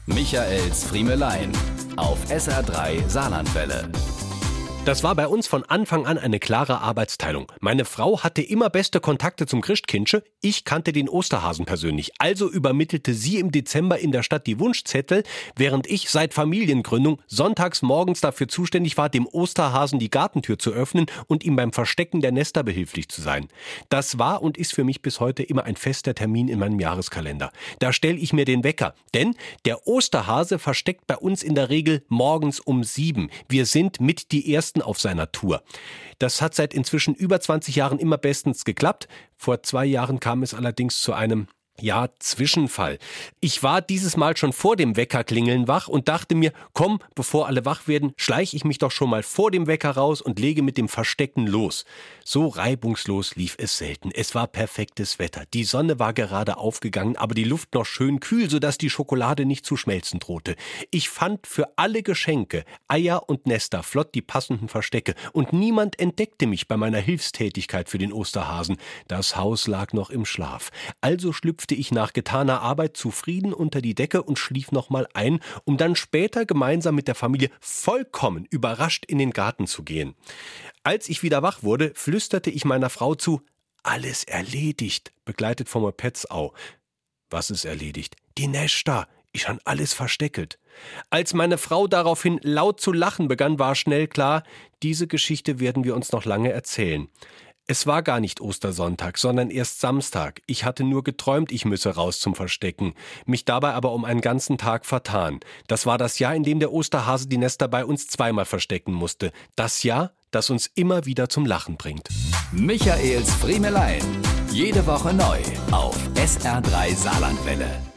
Michaels Friemelein auf SR3 Saarlandwelle. Das war bei uns von Anfang an eine klare Arbeitsteilung. Meine Frau hatte immer beste Kontakte zum Christkindsche, ich kannte den Osterhasen persönlich. Also übermittelte sie im Dezember in der Stadt die Wunschzettel, während ich seit Familiengründung sonntags morgens dafür zuständig war, dem Osterhasen die Gartentür zu öffnen und ihm beim Verstecken der Nester behilflich zu sein. Das war und ist für mich bis heute immer ein fester Termin in meinem Jahreskalender. Da stelle ich mir den Wecker, denn der Osterhase versteckt bei uns in der Regel morgens um 7. Wir sind mit die Ersten auf seiner Tour. Das hat seit inzwischen über 20 Jahren immer bestens geklappt. Vor 2 Jahren kam es allerdings zu einem Zwischenfall. Ich war dieses Mal schon vor dem Weckerklingeln wach und dachte mir, komm, bevor alle wach werden, schleiche ich mich doch schon mal vor dem Wecker raus und lege mit dem Verstecken los. So reibungslos lief es selten. Es war perfektes Wetter. Die Sonne war gerade aufgegangen, aber die Luft noch schön kühl, sodass die Schokolade nicht zu schmelzen drohte. Ich fand für alle Geschenke, Eier und Nester flott die passenden Verstecke und niemand entdeckte mich bei meiner Hilfstätigkeit für den Osterhasen. Das Haus lag noch im Schlaf. Also schlüpfte ich nach getaner Arbeit zufrieden unter die Decke und schlief nochmal ein, um dann später gemeinsam mit der Familie vollkommen überrascht in den Garten zu gehen. Als ich wieder wach wurde, flüsterte ich meiner Frau zu: Alles erledigt, begleitet vom Petzau. Was ist erledigt? Die Nester. Ich han alles versteckelt. Als meine Frau daraufhin laut zu lachen begann, war schnell klar, diese Geschichte werden wir uns noch lange erzählen. Es war gar nicht Ostersonntag, sondern erst Samstag. Ich hatte nur geträumt, ich müsse raus zum Verstecken, mich dabei aber um einen ganzen Tag vertan. Das war das Jahr, in dem der Osterhase die Nester bei uns zweimal verstecken musste. Das Jahr, das uns immer wieder zum Lachen bringt. Michaels Friemelein. Jede Woche neu auf SR3 Saarlandwelle.